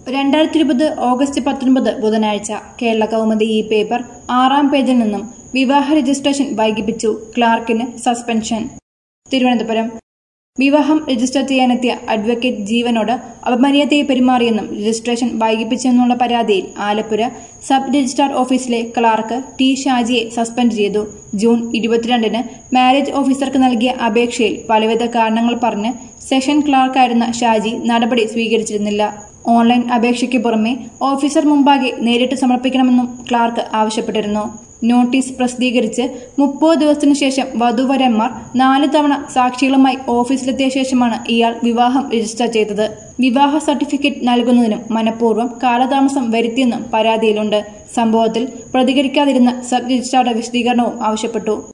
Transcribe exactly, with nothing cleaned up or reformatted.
രണ്ടായിരത്തി ഇരുപത് ഓഗസ്റ്റ് പത്തൊൻപത് ബുധനാഴ്ച കേരള കൗമുദി ഈ പേപ്പർ ആറാം പേജിൽ നിന്നും വിവാഹ രജിസ്ട്രേഷൻ വൈകിപ്പിച്ചു, ക്ലാർക്കിന് സസ്പെൻഷൻ. തിരുവനന്തപുരം. വിവാഹം രജിസ്റ്റർ ചെയ്യാനെത്തിയ അഡ്വക്കേറ്റ് ജീവനോട് അപമര്യാദയായി പെരുമാറിയെന്നും രജിസ്ട്രേഷൻ വൈകിപ്പിച്ചെന്നുള്ള പരാതിയിൽ ആലപ്പുഴ സബ് രജിസ്ട്രാർ ഓഫീസിലെ ക്ലാർക്ക് ടി ഷാജിയെ സസ്പെൻഡ് ചെയ്തു. ജൂൺ ഇരുപത്തിരണ്ടിന് മാരേജ് ഓഫീസർക്ക് നൽകിയ അപേക്ഷയിൽ പലവിധ കാരണങ്ങൾ പറഞ്ഞ് സെഷൻ ക്ലാർക്കായിരുന്ന ഷാജി നടപടി സ്വീകരിച്ചിരുന്നില്ല. ഓൺലൈൻ അപേക്ഷയ്ക്ക് പുറമെ ഓഫീസർ മുമ്പാകെ നേരിട്ട് സമർപ്പിക്കണമെന്നും ക്ലാർക്ക് ആവശ്യപ്പെട്ടിരുന്നു. നോട്ടീസ് പ്രസിദ്ധീകരിച്ച് മുപ്പത് ദിവസത്തിനു ശേഷം വധുവരന്മാർ നാല് തവണ സാക്ഷികളുമായി ഓഫീസിലെത്തിയ ശേഷമാണ് ഇയാൾ വിവാഹം രജിസ്റ്റർ ചെയ്തത്. വിവാഹ സർട്ടിഫിക്കറ്റ് നൽകുന്നതിനും മനഃപൂർവ്വം കാലതാമസം വരുത്തിയെന്നും പരാതിയിലുണ്ട്. സംഭവത്തിൽ പ്രതികരിക്കാതിരുന്ന സബ് രജിസ്ട്രാറുടെ വിശദീകരണവും ആവശ്യപ്പെട്ടു.